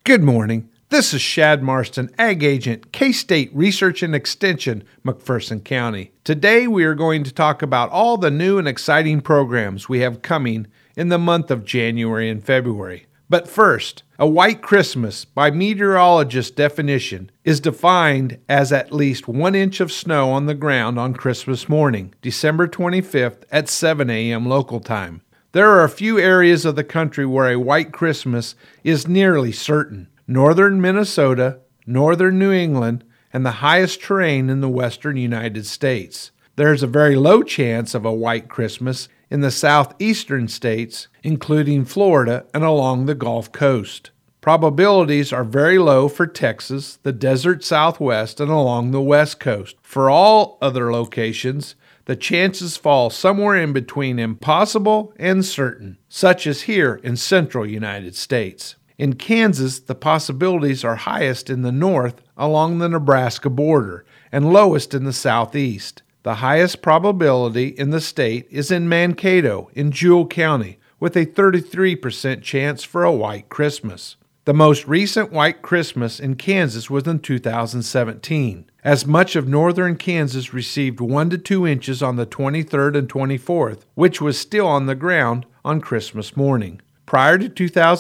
Good morning. This is Shad Marston, Ag Agent, K-State Research and Extension, McPherson County. Today we are going to talk about all the new and exciting programs we have coming in the month of January and February. But first, a white Christmas, by meteorologist definition, is defined as at least 1 inch of snow on the ground on Christmas morning, December 25th at 7 a.m. local time. There are a few areas of the country where a white Christmas is nearly certain. Northern Minnesota, northern New England, and the highest terrain in the western United States. There's a very low chance of a white Christmas in the southeastern states, including Florida and along the Gulf Coast. Probabilities are very low for Texas, the desert Southwest, and along the West Coast. For all other locations, the chances fall somewhere in between impossible and certain, such as here in central United States. In Kansas, the possibilities are highest in the north along the Nebraska border and lowest in the southeast. The highest probability in the state is in Mankato in Jewell County, with a 33% chance for a white Christmas. The most recent white Christmas in Kansas was in 2017, as much of northern Kansas received 1 to 2 inches on the 23rd and 24th, which was still on the ground on Christmas morning. Prior to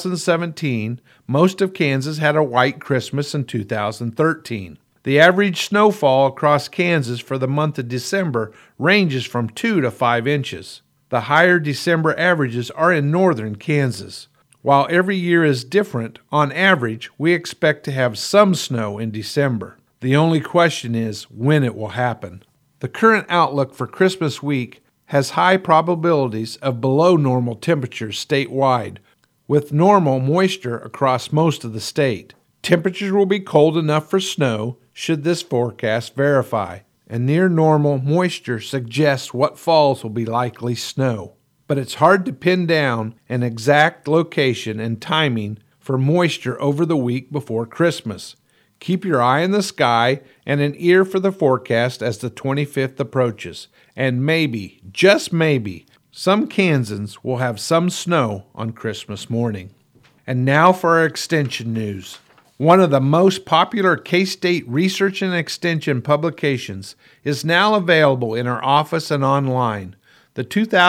2017, most of Kansas had a white Christmas in 2013. The average snowfall across Kansas for the month of December ranges from 2 to 5 inches. The higher December averages are in northern Kansas. While every year is different, on average, we expect to have some snow in December. The only question is when it will happen. The current outlook for Christmas week has high probabilities of below normal temperatures statewide, with normal moisture across most of the state. Temperatures will be cold enough for snow should this forecast verify, and near normal moisture suggests what falls will be likely snow. But it's hard to pin down an exact location and timing for moisture over the week before Christmas. Keep your eye in the sky and an ear for the forecast as the 25th approaches, and maybe, just maybe, some Kansans will have some snow on Christmas morning. And now for our extension news. One of the most popular K-State Research and Extension publications is now available in our office and online. The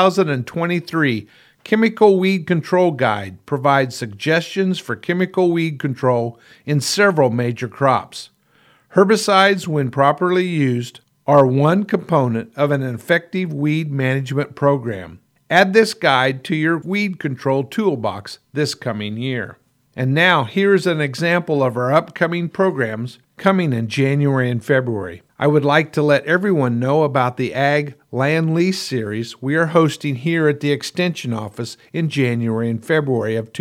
2023 Chemical Weed Control Guide provides suggestions for chemical weed control in several major crops. Herbicides, when properly used, are one component of an effective weed management program. Add this guide to your weed control toolbox this coming year. And now here's an example of our upcoming programs coming in January and February. I would like to let everyone know about the Ag Land Lease Series we are hosting here at the Extension Office in January and February of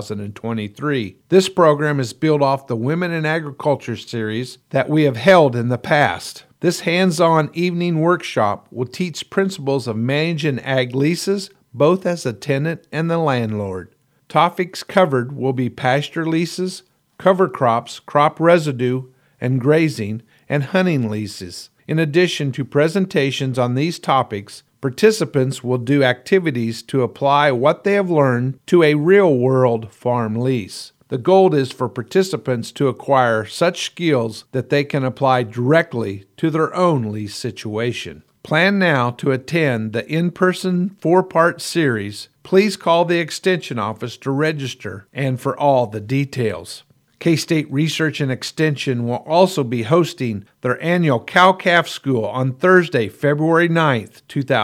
2023. This program is built off the Women in Agriculture series that we have held in the past. This hands-on evening workshop will teach principles of managing ag leases, both as a tenant and the landlord. Topics covered will be pasture leases, cover crops, crop residue, and grazing, and hunting leases. In addition to presentations on these topics, participants will do activities to apply what they have learned to a real-world farm lease. The goal is for participants to acquire such skills that they can apply directly to their own lease situation. Plan now to attend the in-person 4-part series. Please call the Extension Office to register and for all the details. K-State Research and Extension will also be hosting their annual Cow-Calf School on Thursday, February 9th,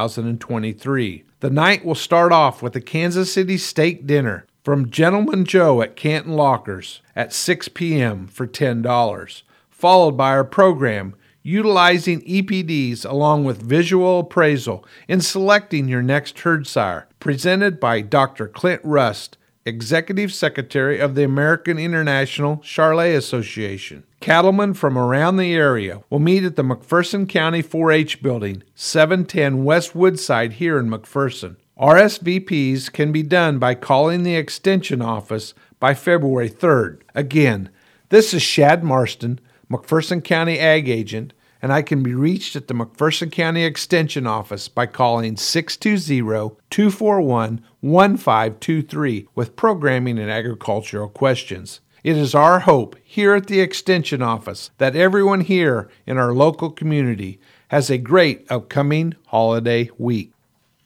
2023. The night will start off with a Kansas City steak dinner from Gentleman Joe at Canton Lockers at 6 p.m. for $10, followed by our program utilizing EPDs along with visual appraisal in selecting your next herd sire, presented by Dr. Clint Rust, Executive Secretary of the American International Charolais Association. Cattlemen from around the area will meet at the McPherson County 4-H Building, 710 West Woodside here in McPherson. RSVPs can be done by calling the Extension Office by February 3rd. Again, this is Shad Marston, McPherson County Ag Agent, and I can be reached at the McPherson County Extension Office by calling 620-241-1523 with programming and agricultural questions. It is our hope here at the Extension Office that everyone here in our local community has a great upcoming holiday week.